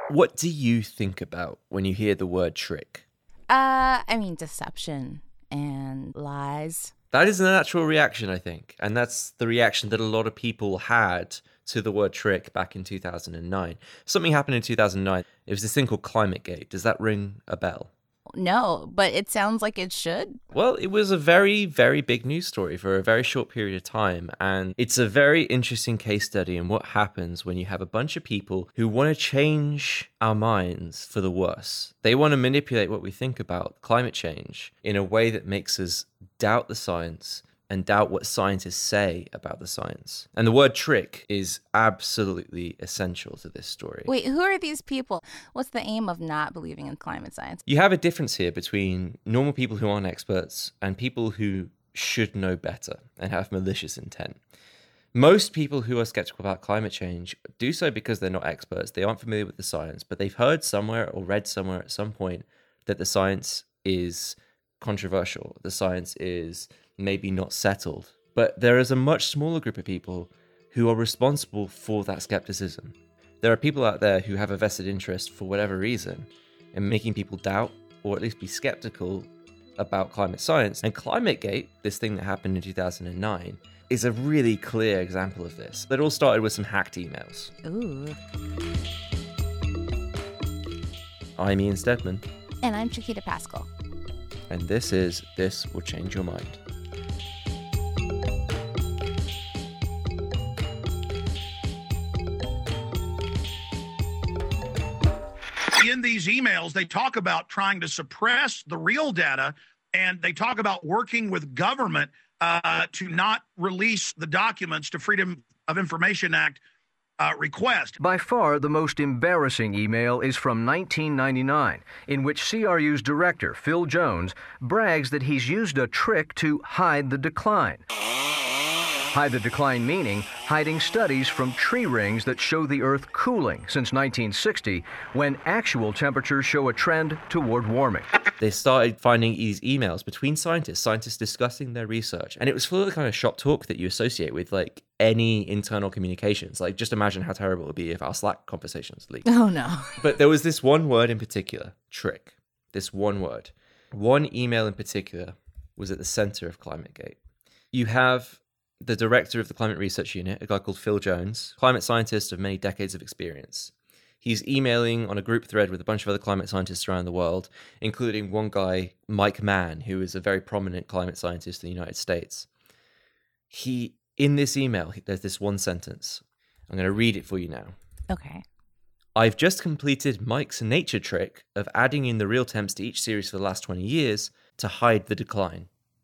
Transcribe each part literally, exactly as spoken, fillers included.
What do you think about when you hear the word trick? Uh, I mean, deception and lies. That is a natural reaction, I think. And that's the reaction that a lot of people had to the word trick back in two thousand nine. Something happened in two thousand nine. It was this thing called ClimateGate. Does that ring a bell? No, but it sounds like it should. Well, it was a very, very big news story for a very short period of time. And it's a very interesting case study in what happens when you have a bunch of people who want to change our minds for the worse. They want to manipulate what we think about climate change in a way that makes us doubt the science and doubt what scientists say about the science. And the word trick is absolutely essential to this story. Wait, who are these people? What's the aim of not believing in climate science? You have a difference here between normal people who aren't experts and people who should know better and have malicious intent. Most people who are skeptical about climate change do so because they're not experts. They aren't familiar with the science, but they've heard somewhere or read somewhere at some point that the science is controversial. The science is maybe not settled. But there is a much smaller group of people who are responsible for that skepticism. There are people out there who have a vested interest, for whatever reason, in making people doubt or at least be skeptical about climate science. And ClimateGate, this thing that happened in two thousand nine, is a really clear example of this. It all started with some hacked emails. Ooh. I'm Ian Stedman. And I'm Chiquita Pascal. And this is This Will Change Your Mind. In these emails, they talk about trying to suppress the real data, and they talk about working with government uh, to not release the documents to Freedom of Information Act uh, request. By far, the most embarrassing email is from nineteen ninety-nine, in which C R U's director, Phil Jones, brags that he's used a trick to hide the decline. Hide the decline meaning hiding studies from tree rings that show the Earth cooling since nineteen sixty, when actual temperatures show a trend toward warming. They started finding these emails between scientists, scientists discussing their research. And it was full of the kind of shop talk that you associate with like any internal communications. Like just imagine how terrible it would be if our Slack conversations leaked. Oh no. But there was this one word in particular, trick. This one word. One email in particular was at the center of ClimateGate. You have the director of the Climate Research Unit, a guy called Phil Jones, climate scientist of many decades of experience. He's emailing on a group thread with a bunch of other climate scientists around the world, including one guy, Mike Mann, who is a very prominent climate scientist in the United States. He, in this email, there's this one sentence. I'm going to read it for you now. Okay. I've just completed Mike's nature trick of adding in the real temps to each series for the last twenty years to hide the decline.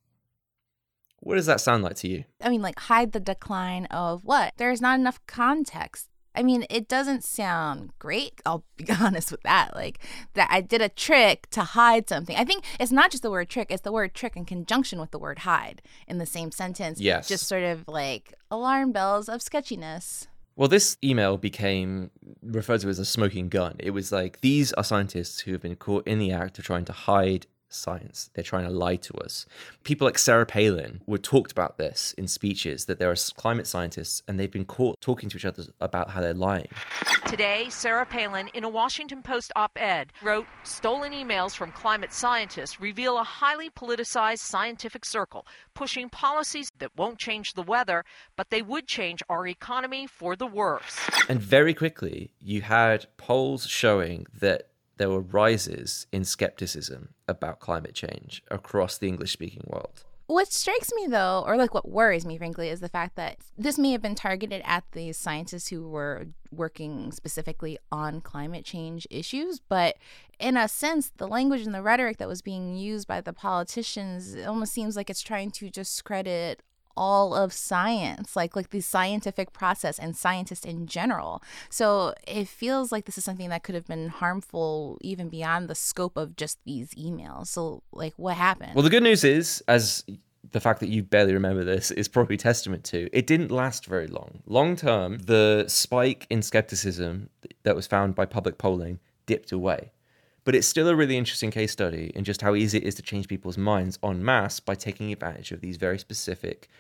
What does that sound like to you? I mean, like, hide the decline of what? There's not enough context. I mean, it doesn't sound great. I'll be honest with that. Like, that I did a trick to hide something. I think it's not just the word trick, it's the word trick in conjunction with the word hide in the same sentence. Yes. Just sort of like alarm bells of sketchiness. Well, this email became referred to as a smoking gun. It was like, these are scientists who have been caught in the act of trying to hide science. They're trying to lie to us. People like Sarah Palin were talked about this in speeches, that there are climate scientists and they've been caught talking to each other about how they're lying. Today, Sarah Palin, in a Washington Post op-ed, wrote, "Stolen emails from climate scientists reveal a highly politicized scientific circle, pushing policies that won't change the weather, but they would change our economy for the worse." And very quickly, you had polls showing that there were rises in skepticism about climate change across the English-speaking world. What strikes me, though, or like what worries me, frankly, is the fact that this may have been targeted at these scientists who were working specifically on climate change issues. But in a sense, the language and the rhetoric that was being used by the politicians, it almost seems like it's trying to discredit all of science, like like the scientific process and scientists in general. So it feels like this is something that could have been harmful even beyond the scope of just these emails. So like, what happened? Well, the good news is, as the fact that you barely remember this is probably testament to, it didn't last very long. Long term, the spike in skepticism that was found by public polling dipped away. But it's still a really interesting case study in just how easy it is to change people's minds en masse by taking advantage of these very specific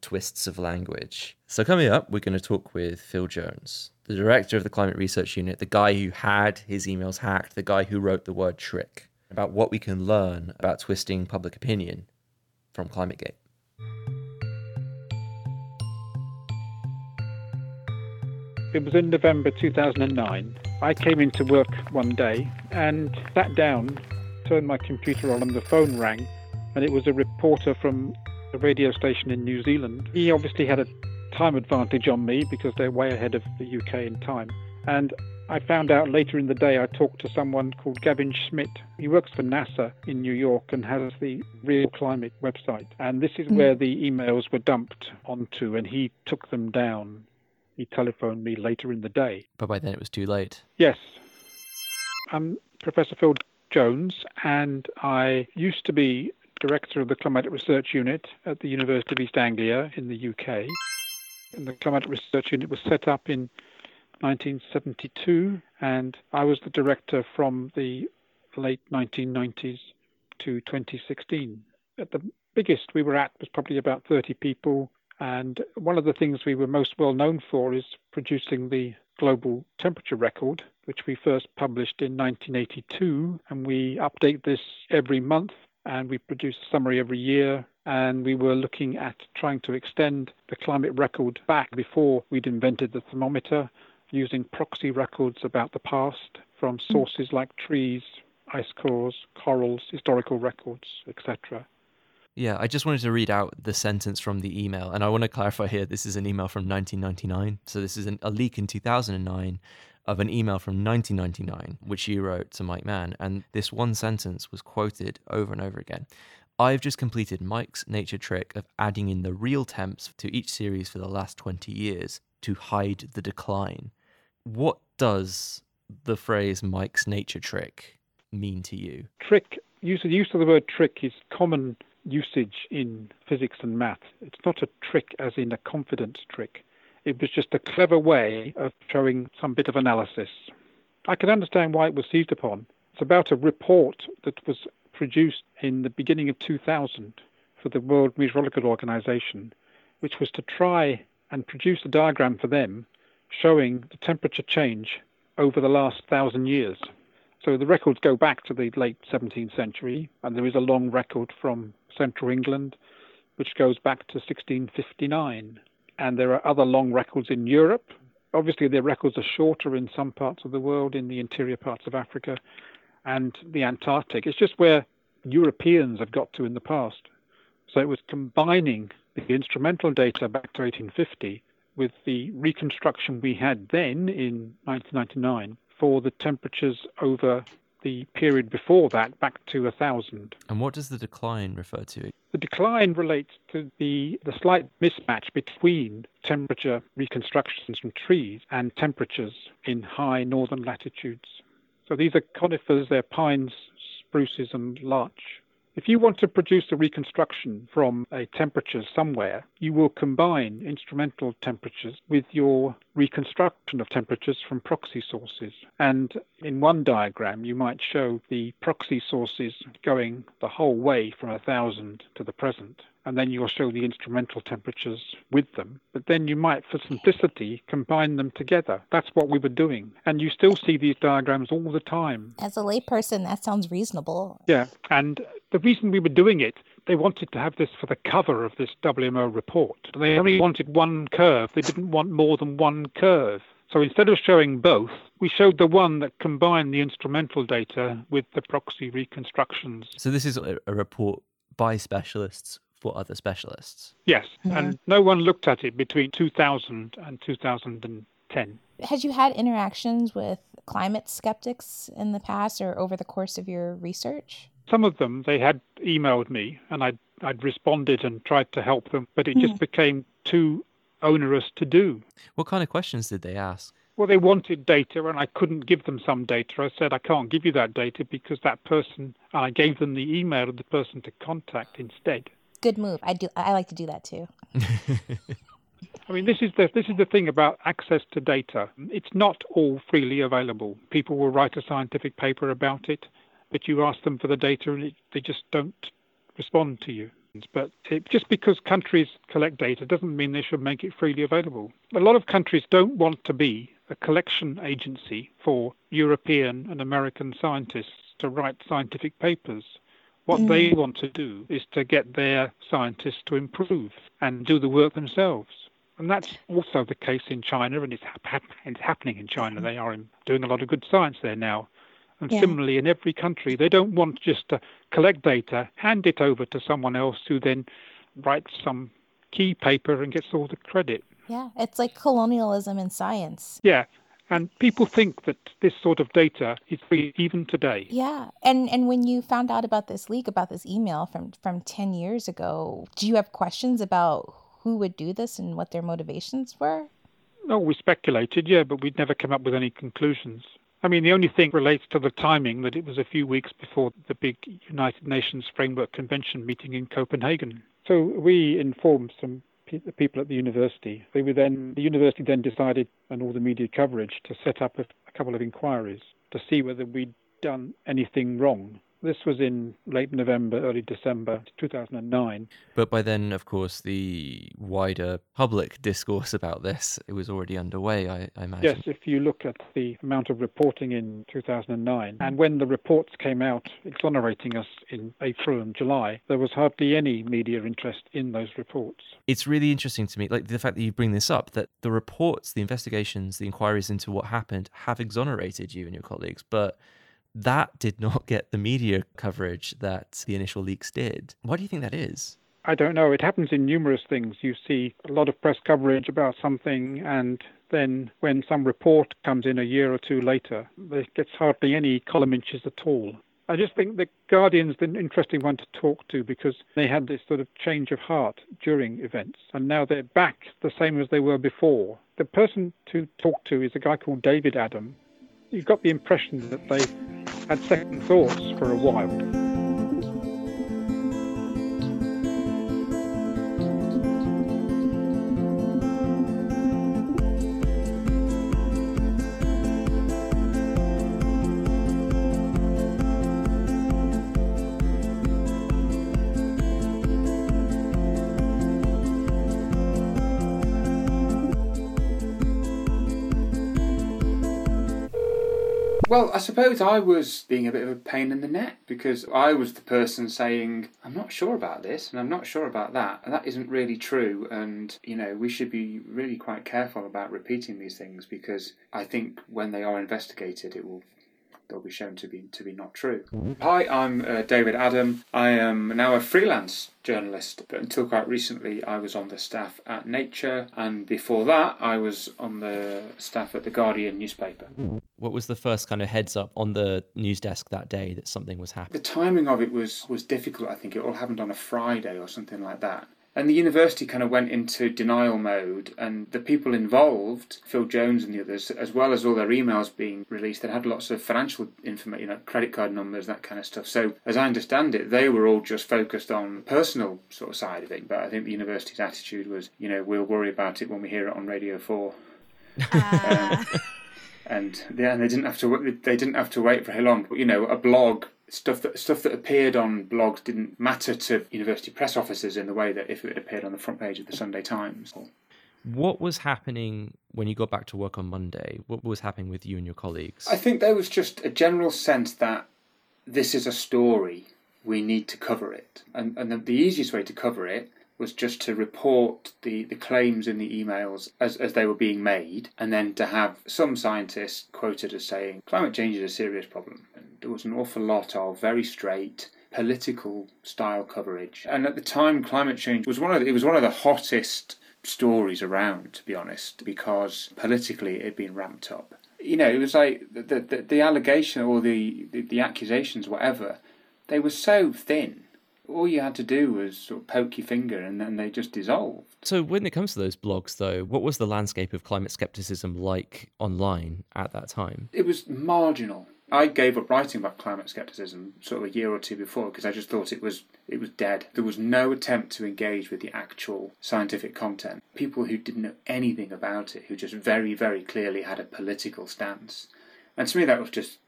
twists of language. So coming up, we're going to talk with Phil Jones, the director of the Climate Research Unit, the guy who had his emails hacked, the guy who wrote the word trick, about what we can learn about twisting public opinion from ClimateGate. It was in November two thousand nine. I came into work one day and sat down, turned my computer on, and the phone rang, and it was a reporter from a radio station in New Zealand. He obviously had a time advantage on me because they're way ahead of the U K in time. And I found out later in the day I talked to someone called Gavin Schmidt. He works for NASA in New York and has the Real Climate website. And this is where the emails were dumped onto, and he took them down. He telephoned me later in the day. But by then it was too late. Yes. I'm Professor Phil Jones, and I used to be director of the Climatic Research Unit at the University of East Anglia in the U K. And the Climatic Research Unit was set up in nineteen seventy-two, and I was the director from the late nineteen nineties to twenty sixteen. At the biggest we were at was probably about thirty people, and one of the things we were most well known for is producing the global temperature record, which we first published in nineteen eighty-two, and we update this every month, and we produce a summary every year. And we were looking at trying to extend the climate record back before we'd invented the thermometer, using proxy records about the past from sources like trees, ice cores, corals, historical records, et cetera. Yeah, I just wanted to read out the sentence from the email, and I want to clarify here, this is an email from nineteen ninety-nine, so this is an, a leak in two thousand nine of an email from nineteen ninety-nine, which you wrote to Mike Mann, and this one sentence was quoted over and over again. I've just completed Mike's nature trick of adding in the real temps to each series for the last twenty years to hide the decline. What does the phrase Mike's nature trick mean to you? Trick, use, use of the word trick is common usage in physics and math. It's not a trick as in a confidence trick. It was just a clever way of showing some bit of analysis. I can understand why it was seized upon. It's about a report that was produced in the beginning of two thousand for the World Meteorological Organization, which was to try and produce a diagram for them showing the temperature change over the last thousand years. So the records go back to the late seventeenth century, and there is a long record from central England, which goes back to sixteen fifty-nine. And there are other long records in Europe. Obviously, their records are shorter in some parts of the world, in the interior parts of Africa and the Antarctic. It's just where Europeans have got to in the past. So it was combining the instrumental data back to eighteen fifty with the reconstruction we had then in nineteen ninety-nine for the temperatures over the period before that, back to one thousand. And what does the decline refer to? The decline relates to the, the slight mismatch between temperature reconstructions from trees and temperatures in high northern latitudes. So these are conifers, they're pines, spruces and larch. If you want to produce a reconstruction from a temperature somewhere, you will combine instrumental temperatures with your reconstruction of temperatures from proxy sources. And in one diagram, you might show the proxy sources going the whole way from one thousand to the present. And then you'll show the instrumental temperatures with them. But then you might, for simplicity, combine them together. That's what we were doing. And you still see these diagrams all the time. As a layperson, that sounds reasonable. Yeah, and the reason we were doing it, they wanted to have this for the cover of this W M O report. They only wanted one curve. They didn't want more than one curve. So instead of showing both, we showed the one that combined the instrumental data with the proxy reconstructions. So this is a, a report by specialists for other specialists? Yes, Mm-hmm. and no one looked at it between two thousand and two thousand ten. Had you had interactions with climate skeptics in the past or over the course of your research? Some of them, they had emailed me, and I'd, I'd responded and tried to help them, but it just became too onerous to do. What kind of questions did they ask? Well, they wanted data, and I couldn't give them some data. I said, I can't give you that data because that person, and I gave them the email of the person to contact instead. Good move. I do. I like to do that too. I mean, this is the this is the thing about access to data. It's not all freely available. People will write a scientific paper about it, but you ask them for the data and it, they just don't respond to you. But it, just because countries collect data doesn't mean they should make it freely available. A lot of countries don't want to be a collection agency for European and American scientists to write scientific papers. What mm. they want to do is to get their scientists to improve and do the work themselves. And that's also the case in China, and it's, hap- it's happening in China. They are doing a lot of good science there now. And yeah. similarly, in every country, they don't want just to collect data, hand it over to someone else who then writes some key paper and gets all the credit. Yeah, it's like colonialism in science. Yeah. And people think that this sort of data is free even today. Yeah. And and when you found out about this leak, about this email from, from ten years ago, do you have questions about who would do this and what their motivations were? No, we speculated, yeah, but we'd never come up with any conclusions. I mean, the only thing relates to the timing, that it was a few weeks before the big United Nations Framework Convention meeting in Copenhagen. So we informed some the people at the university. They were then, the university then decided, and all the media coverage, to set up a, a couple of inquiries to see whether we'd done anything wrong. This was in late November, early December two thousand nine. But by then, of course, the wider public discourse about this, it was already underway, I, I imagine. Yes, if you look at the amount of reporting in two thousand nine, and when the reports came out exonerating us in April and July, there was hardly any media interest in those reports. It's really interesting to me, like the fact that you bring this up, that the reports, the investigations, the inquiries into what happened have exonerated you and your colleagues, but that did not get the media coverage that the initial leaks did. Why do you think that is? I don't know. It happens in numerous things. You see a lot of press coverage about something, and then when some report comes in a year or two later, there gets hardly any column inches at all. I just think the Guardian's an interesting one to talk to, because they had this sort of change of heart during events, and now they're back the same as they were before. The person to talk to is a guy called David Adam. You've got the impression that they had second thoughts for a while. Well, I suppose I was being a bit of a pain in the neck, because I was the person saying, I'm not sure about this and I'm not sure about that, and that isn't really true, and, you know, we should be really quite careful about repeating these things, because I think when they are investigated, it will they'll be shown to be to be not true. Hi, I'm uh, David Adam. I am now a freelance journalist, but until quite recently I was on the staff at Nature, and before that I was on the staff at the Guardian newspaper. What was the first kind of heads up on the news desk that day that something was happening? The timing of it was, was difficult. I think it all happened on a Friday or something like that. And the university kind of went into denial mode, and the people involved, Phil Jones and the others, as well as all their emails being released, they had lots of financial information, you know, credit card numbers, that kind of stuff. So, as I understand it, they were all just focused on the personal sort of side of it. But I think the university's attitude was, you know, we'll worry about it when we hear it on Radio four. Uh. um, and yeah, and they didn't have to. They didn't have to wait very long. But you know, a blog. Stuff that stuff that appeared on blogs didn't matter to university press officers in the way that if it appeared on the front page of the Sunday Times. What was happening when you got back to work on Monday? What was happening with you and your colleagues? I think there was just a general sense that this is a story, we need to cover it. And, and the, the easiest way to cover it was just to report the, the claims in the emails as, as they were being made, and then to have some scientists quoted as saying, climate change is a serious problem. And there was an awful lot of very straight political style coverage. And at the time, climate change was one of the, it was one of the hottest stories around, to be honest, because politically it had been ramped up. You know, it was like the the, the allegation or the, the, the accusations, whatever, they were so thin. All you had to do was sort of poke your finger and then they just dissolved. So when it comes to those blogs, though, what was the landscape of climate skepticism like online at that time? It was marginal. I gave up writing about climate skepticism sort of a year or two before because I just thought it was it was dead. There was no attempt to engage with the actual scientific content. People who didn't know anything about it, who just very, very clearly had a political stance. And to me that was just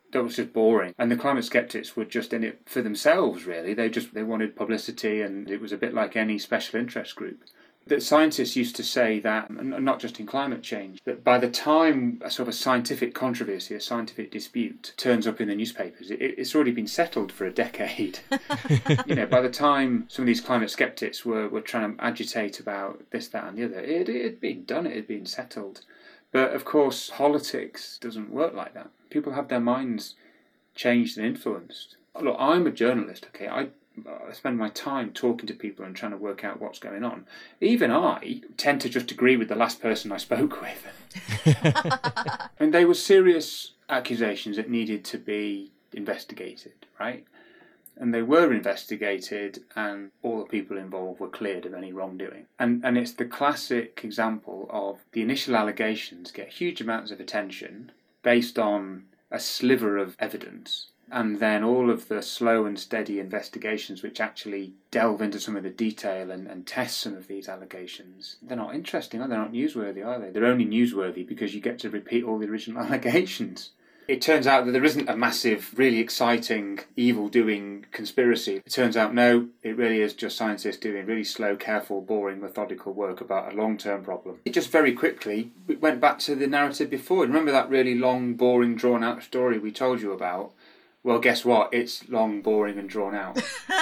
that was just boring. And the climate skeptics were just in it for themselves, really. They just they wanted publicity, and it was a bit like any special interest group. That scientists used to say that, and not just in climate change, that by the time a sort of a scientific controversy, a scientific dispute turns up in the newspapers, it, it's already been settled for a decade. You know, by the time some of these climate skeptics were, were trying to agitate about this, that and the other, it, it had been done, it had been settled. But of course, politics doesn't work like that. People have their minds changed and influenced. Look, I'm a journalist, okay? I I spend my time talking to people and trying to work out what's going on. Even I tend to just agree with the last person I spoke with. And they were serious accusations that needed to be investigated, right? And they were investigated, and all the people involved were cleared of any wrongdoing. And and it's the classic example of the initial allegations get huge amounts of attention based on a sliver of evidence. And then all of the slow and steady investigations which actually delve into some of the detail and, and test some of these allegations, they're not interesting, or they're not newsworthy, are they? They're only newsworthy because you get to repeat all the original allegations. It turns out that there isn't a massive, really exciting, evil-doing conspiracy. It turns out, no, it really is just scientists doing really slow, careful, boring, methodical work about a long-term problem. It just very quickly went back to the narrative before. Remember that really long, boring, drawn-out story we told you about? Well, guess what? It's long, boring and drawn out.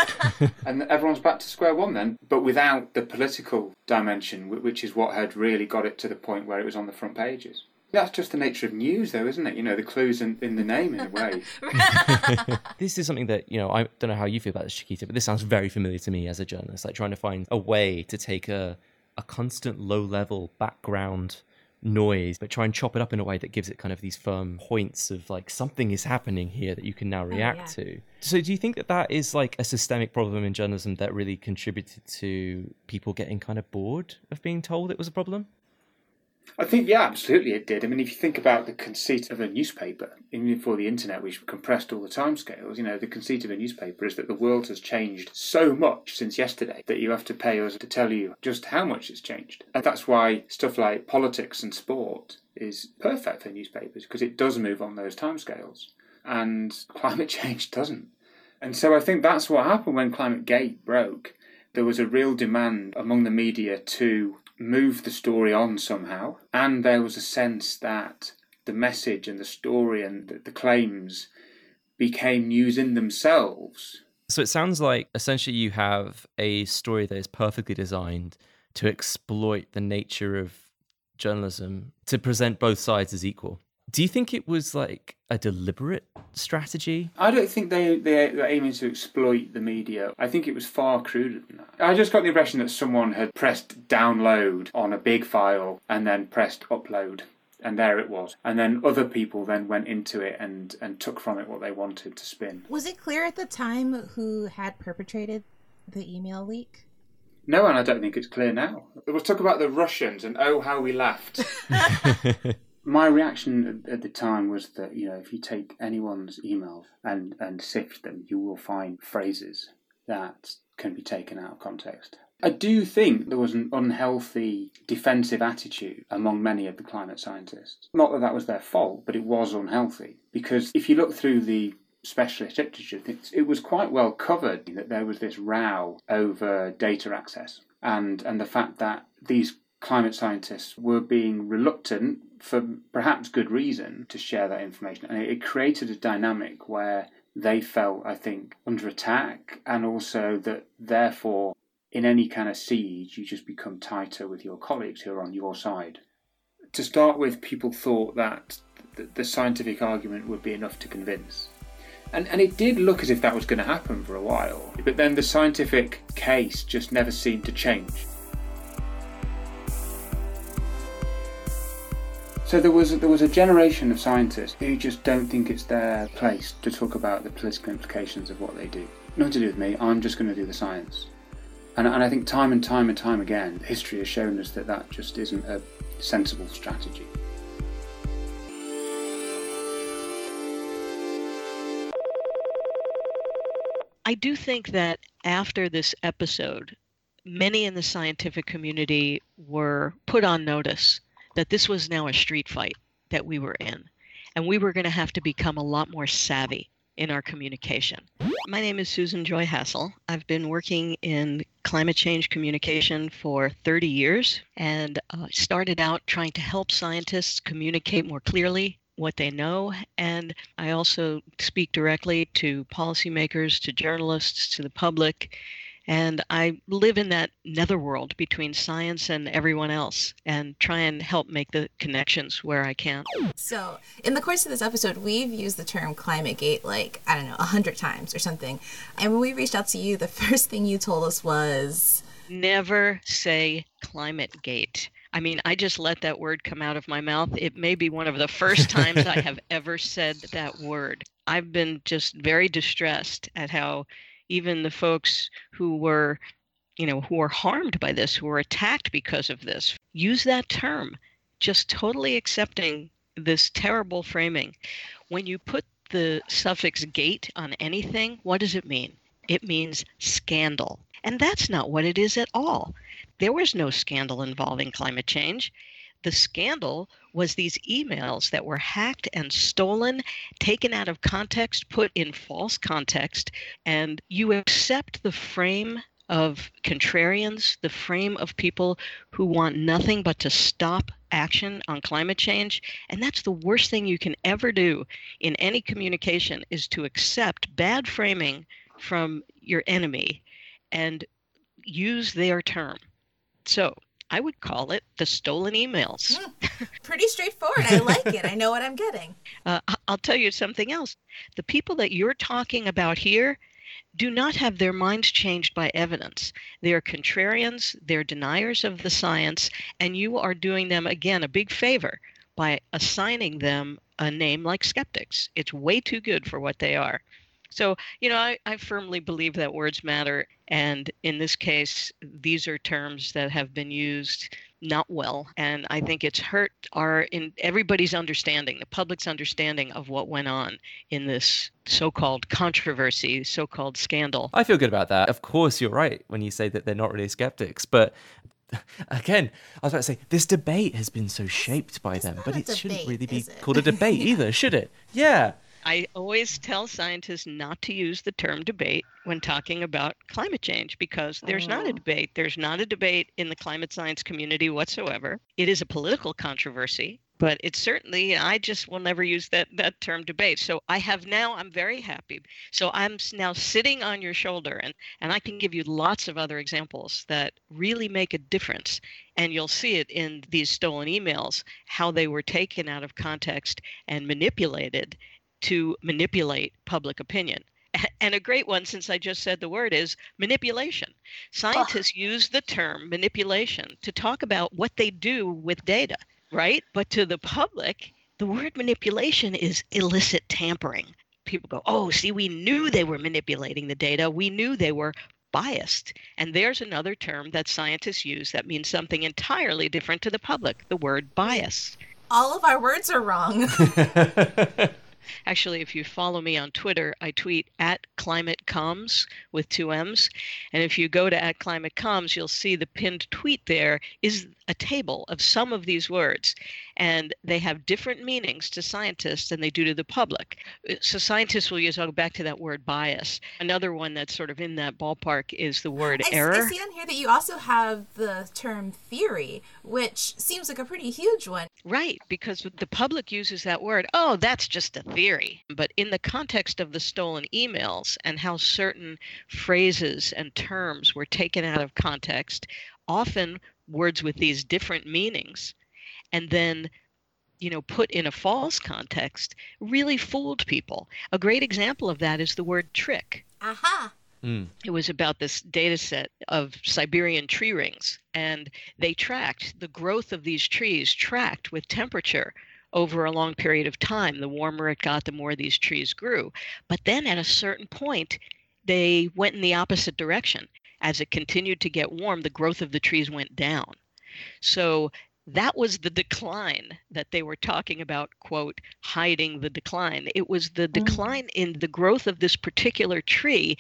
And everyone's back to square one then, but without the political dimension, which is what had really got it to the point where it was on the front pages. That's just the nature of news, though, isn't it? You know, the clue's in, in the name, in a way. This is something that, you know, I don't know how you feel about this, Chiquita, but this sounds very familiar to me as a journalist, like trying to find a way to take a, a constant low-level background noise, but try and chop it up in a way that gives it kind of these firm points of like something is happening here that you can now react oh, yeah. to. So do you think that that is like a systemic problem in journalism that really contributed to people getting kind of bored of being told it was a problem? I think, yeah, absolutely it did. I mean, if you think about the conceit of a newspaper, even before the internet, which compressed all the timescales, you know, the conceit of a newspaper is that the world has changed so much since yesterday that you have to pay us to tell you just how much it's changed. And that's why stuff like politics and sport is perfect for newspapers, because it does move on those timescales. And climate change doesn't. And so I think that's what happened when Climate Gate broke. There was a real demand among the media to move the story on somehow, and there was a sense that the message and the story and the, the claims became news in themselves. So it sounds like essentially you have a story that is perfectly designed to exploit the nature of journalism, to present both sides as equal. Do you think it was like a deliberate strategy? I don't think they, they were aiming to exploit the media. I think it was far cruder than that. I just got the impression that someone had pressed download on a big file and then pressed upload, and there it was. And then other people then went into it and, and took from it what they wanted to spin. Was it clear at the time who had perpetrated the email leak? No, and I don't think it's clear now. There was talk about the Russians, and oh, how we laughed. My reaction at the time was that, you know, if you take anyone's emails and, and sift them, you will find phrases that can be taken out of context. I do think there was an unhealthy defensive attitude among many of the climate scientists. Not that that was their fault, but it was unhealthy. Because if you look through the specialist literature, it was quite well covered that there was this row over data access and, and the fact that these climate scientists were being reluctant, for perhaps good reason, to share that information. And it created a dynamic where they felt, I think, under attack, and also that therefore in any kind of siege you just become tighter with your colleagues who are on your side. To start with, people thought that the scientific argument would be enough to convince. And, and it did look as if that was going to happen for a while. But then the scientific case just never seemed to change. So there was there was a generation of scientists who just don't think it's their place to talk about the political implications of what they do. Nothing to do with me, I'm just going to do the science. And, and I think time and time and time again, history has shown us that that just isn't a sensible strategy. I do think that after this episode, many in the scientific community were put on notice that this was now a street fight that we were in, and we were going to have to become a lot more savvy in our communication. My name is Susan Joy Hassel. I've been working in climate change communication for thirty years, and uh, started out trying to help scientists communicate more clearly what they know. And I also speak directly to policymakers, to journalists, to the public. And I live in that netherworld between science and everyone else and try and help make the connections where I can. So in the course of this episode, we've used the term ClimateGate like, I don't know, a hundred times or something. And when we reached out to you, the first thing you told us was... Never say ClimateGate. I mean, I just let that word come out of my mouth. It may be one of the first times I have ever said that word. I've been just very distressed at how even the folks who were, you know, who were harmed by this, who were attacked because of this, use that term, just totally accepting this terrible framing. When you put the suffix gate on anything, what does it mean? It means scandal. And that's not what it is at all. There was no scandal involving climate change. The scandal was these emails that were hacked and stolen, taken out of context, put in false context, and you accept the frame of contrarians, the frame of people who want nothing but to stop action on climate change. And that's the worst thing you can ever do in any communication, is to accept bad framing from your enemy and use their term. So I would call it the stolen emails. Mm, pretty straightforward. I like it. I know what I'm getting. Uh, I'll tell you something else. The people that you're talking about here do not have their minds changed by evidence. They are contrarians, they're deniers of the science, and you are doing them, again, a big favor by assigning them a name like skeptics. It's way too good for what they are. So, you know, I, I firmly believe that words matter. And in this case, these are terms that have been used not well. And I think it's hurt our in everybody's understanding, the public's understanding of what went on in this so-called controversy, so-called scandal. I feel good about that. Of course, you're right when you say that they're not really skeptics. But again, I was about to say, this debate has been so shaped by It's them, not but a it shouldn't debate, really be is it? called a debate either, should it? Yeah. I always tell scientists not to use the term debate when talking about climate change, because there's not a debate. There's not a debate in the climate science community whatsoever. It is a political controversy, but it's certainly, I just will never use that, that term debate. So I have now, I'm very happy. So I'm now sitting on your shoulder, and, and I can give you lots of other examples that really make a difference. And you'll see it in these stolen emails, how they were taken out of context and manipulated to manipulate public opinion. And a great one, since I just said the word, is manipulation. Scientists oh. use the term manipulation to talk about what they do with data, right? But to the public, the word manipulation is illicit tampering. People go, oh, see, we knew they were manipulating the data. We knew they were biased. And there's another term that scientists use that means something entirely different to the public, the word bias. All of our words are wrong. Actually, if you follow me on Twitter, I tweet at ClimateComms with two M's. And if you go to at ClimateComms, you'll see the pinned tweet there is a table of some of these words. And they have different meanings to scientists than they do to the public. So scientists will use, I'll go back to that word bias. Another one that's sort of in that ballpark is the word I, error. I see on here that you also have the term theory, which seems like a pretty huge one. Right, because the public uses that word, oh, that's just a theory. But in the context of the stolen emails and how certain phrases and terms were taken out of context, often words with these different meanings, and then, you know, put in a false context, really fooled people. A great example of that is the word trick. Aha. Mm. It was about this data set of Siberian tree rings, and they tracked the growth of these trees, tracked with temperature over a long period of time. The warmer it got, the more these trees grew. But then at a certain point, they went in the opposite direction. As it continued to get warm, the growth of the trees went down. So that was the decline that they were talking about, quote, hiding the decline. It was the decline in the growth of this particular tree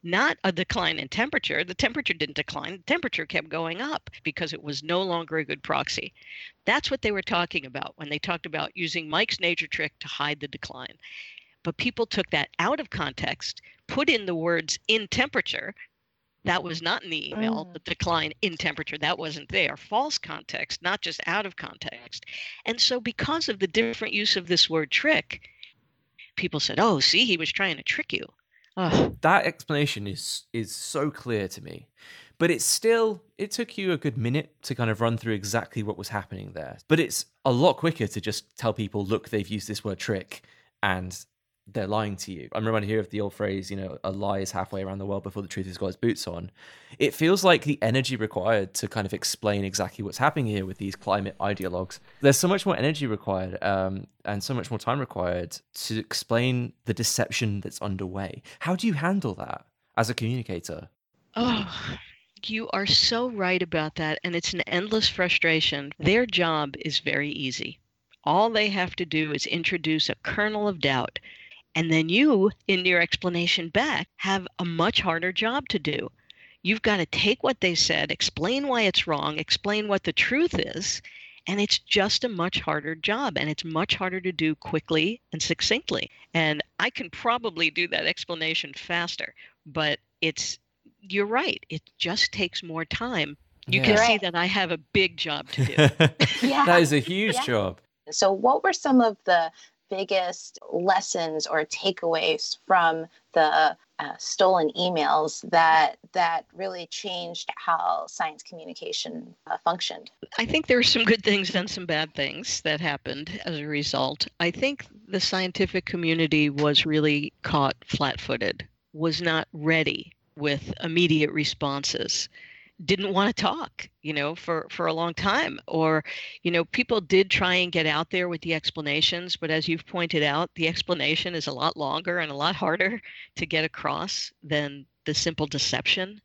not a decline in temperature. The temperature didn't decline. The temperature kept going up because it was no longer a good proxy. That's what they were talking about when they talked about using Mike's nature trick to hide the decline. But people took that out of context, put in the words in temperature. That was not in the email, Mm. the decline in temperature. That wasn't there. False context, not just out of context. And so because of the different use of this word trick, people said, oh, see, he was trying to trick you. Ugh. That explanation is is so clear to me. But it's still, it took you a good minute to kind of run through exactly what was happening there. But it's a lot quicker to just tell people, look, they've used this word trick and they're lying to you. I'm reminded here of the old phrase, you know, a lie is halfway around the world before the truth has got its boots on. It feels like the energy required to kind of explain exactly what's happening here with these climate ideologues. There's so much more energy required um, and so much more time required to explain the deception that's underway. How do you handle that as a communicator? Oh, you are so right about that. And it's an endless frustration. Their job is very easy. All they have to do is introduce a kernel of doubt. And then you, in your explanation back, have a much harder job to do. You've got to take what they said, explain why it's wrong, explain what the truth is, and it's just a much harder job, and it's much harder to do quickly and succinctly. And I can probably do that explanation faster, but it's, you're right, it just takes more time. You Yeah. can see Right. that I have a big job to do. Yeah. That is a huge Yeah. job. So what were some of the biggest lessons or takeaways from the uh, stolen emails that that really changed how science communication uh, functioned? I think there are some good things and some bad things that happened as a result. I think the scientific community was really caught flat-footed, was not ready with immediate responses, didn't want to talk, you know, for, for a long time. Or, you know, people did try and get out there with the explanations, but as you've pointed out, the explanation is a lot longer and a lot harder to get across than the simple deception.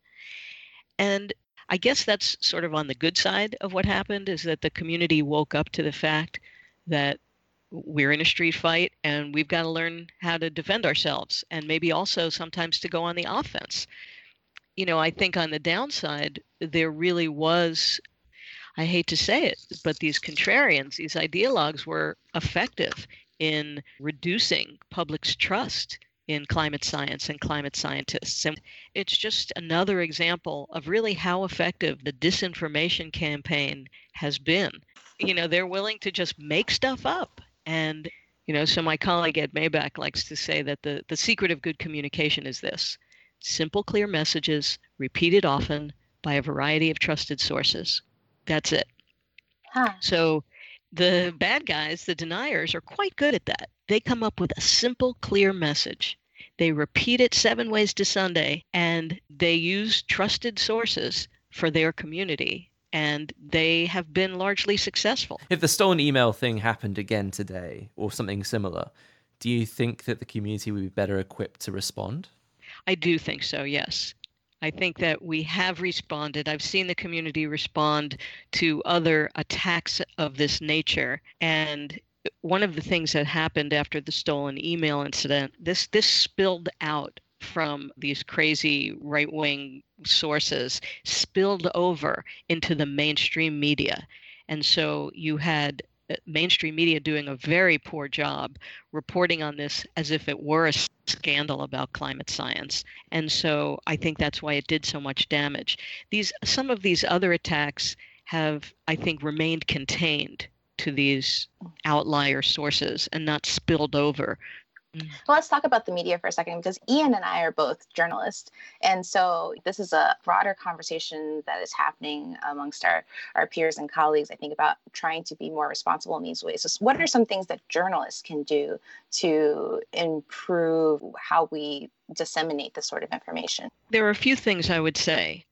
And I guess that's sort of on the good side of what happened, is that the community woke up to the fact that we're in a street fight and we've got to learn how to defend ourselves, and maybe also sometimes to go on the offense. You know, I think on the downside, there really was, I hate to say it, but these contrarians, these ideologues were effective in reducing public's trust in climate science and climate scientists. And it's just another example of really how effective the disinformation campaign has been. You know, they're willing to just make stuff up. And, you know, so my colleague Ed Maybach likes to say that the, the secret of good communication is this: simple, clear messages repeated often by a variety of trusted sources. That's it. Huh. So the bad guys, the deniers, are quite good at that. They come up with a simple, clear message. They repeat it seven ways to Sunday, and they use trusted sources for their community, and they have been largely successful. If the stolen email thing happened again today or something similar, do you think that the community would be better equipped to respond? I do think so, yes. I think that we have responded. I've seen the community respond to other attacks of this nature. And one of the things that happened after the stolen email incident, this this spilled out from these crazy right-wing sources, spilled over into the mainstream media. And so you had mainstream media doing a very poor job reporting on this as if it were a scandal about climate science. And so I think that's why it did so much damage. These some of these other attacks have, I think, remained contained to these outlier sources and not spilled over. Well, let's talk about the media for a second, because Ian and I are both journalists. And so this is a broader conversation that is happening amongst our, our peers and colleagues, I think, about trying to be more responsible in these ways. So what are some things that journalists can do to improve how we disseminate this sort of information? There are a few things I would say.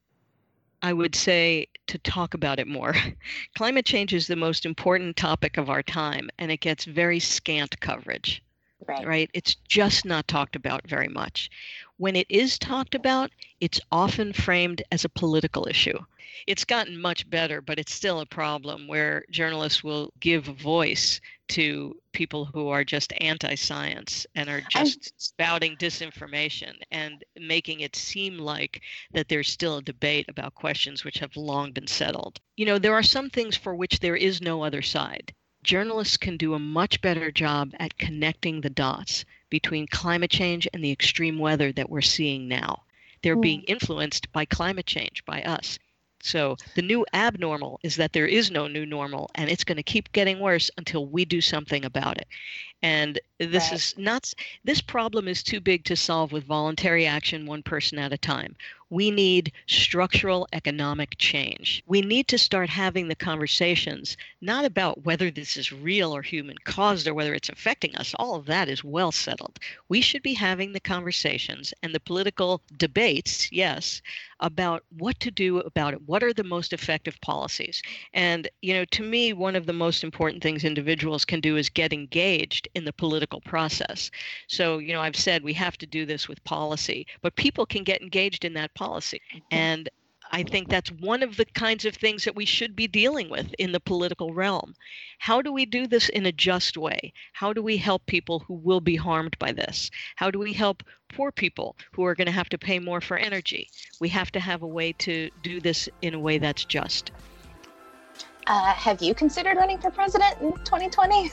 I would say to talk about it more. Climate change is the most important topic of our time, and it gets very scant coverage. Right. Right? It's just not talked about very much. when it is talked about, it's often framed as a political issue. It's gotten much better, but it's still a problem where journalists will give a voice to people who are just anti-science and are just I'm... spouting disinformation and making it seem like that there's still a debate about questions which have long been settled. You know, there are some things for which there is no other side. Journalists can do a much better job at connecting the dots between climate change and the extreme weather that we're seeing now. They're mm. being influenced by climate change, by us. So the new abnormal is that there is no new normal, and it's going to keep getting worse until we do something about it. And this right. is not, this problem is too big to solve with voluntary action, one person at a time. We need structural economic change. We need to start having the conversations, not about whether this is real or human caused or whether it's affecting us. All of that is well settled. We should be having the conversations and the political debates, yes, about what to do about it. What are the most effective policies? And, you know, to me, one of the most important things individuals can do is get engaged in the political process. So, you know, I've said we have to do this with policy, but people can get engaged in that policy. And I think that's one of the kinds of things that we should be dealing with in the political realm. How do we do this in a just way? How do we help people who will be harmed by this? How do we help poor people who are going to have to pay more for energy? We have to have a way to do this in a way that's just. Uh, have you considered running for president in twenty twenty?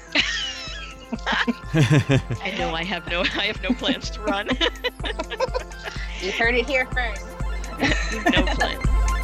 I know I have no I have no plans to run. You heard it here first. No plan.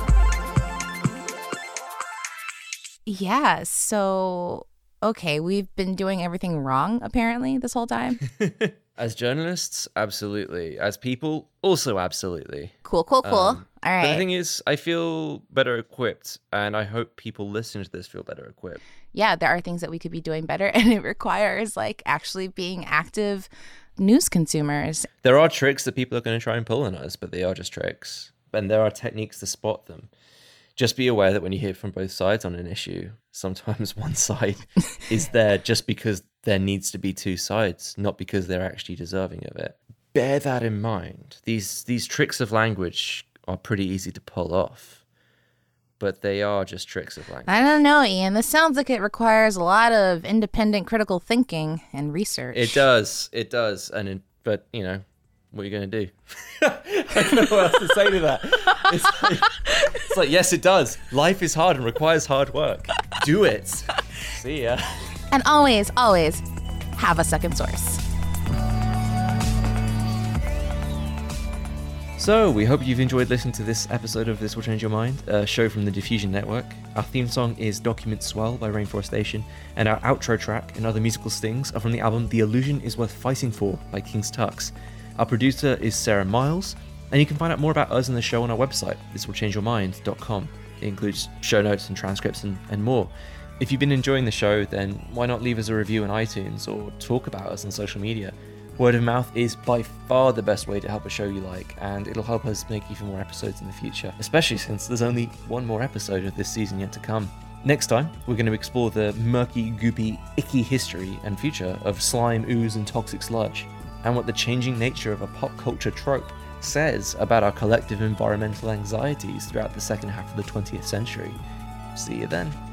Yeah, so okay, we've been doing everything wrong apparently this whole time. As journalists, absolutely. As people, also absolutely. Cool, cool, cool. Um, All right. But the thing is, I feel better equipped, and I hope people listening to this feel better equipped. Yeah, there are things that we could be doing better, and it requires like actually being active news consumers. There are tricks that people are going to try and pull on us, but they are just tricks. And there are techniques to spot them. Just be aware that when you hear from both sides on an issue, sometimes one side is there just because there needs to be two sides, not because they're actually deserving of it. Bear that in mind. These these tricks of language are pretty easy to pull off, but they are just tricks of language. I don't know, Ian. This sounds like it requires a lot of independent critical thinking and research. It does. It does. And in, but, you know, what are you going to do? I don't know what else to say to that. It's like, it's like, yes, it does. Life is hard and requires hard work. Do it. See ya. And always, always have a second source. So, we hope you've enjoyed listening to this episode of This Will Change Your Mind, a show from the Diffusion Network. Our theme song is Document Swell by Rainforestation, and our outro track and other musical stings are from the album The Illusion Is Worth Fighting For by King's Tux. Our producer is Sarah Miles, and you can find out more about us and the show on our website, this will change your mind dot com. It includes show notes and transcripts and, and more. If you've been enjoying the show, then why not leave us a review on iTunes or talk about us on social media? Word of mouth is by far the best way to help a show you like, and it'll help us make even more episodes in the future, especially since there's only one more episode of this season yet to come. Next time, we're going to explore the murky, goopy, icky history and future of slime, ooze, and toxic sludge, and what the changing nature of a pop culture trope says about our collective environmental anxieties throughout the second half of the twentieth century. See you then.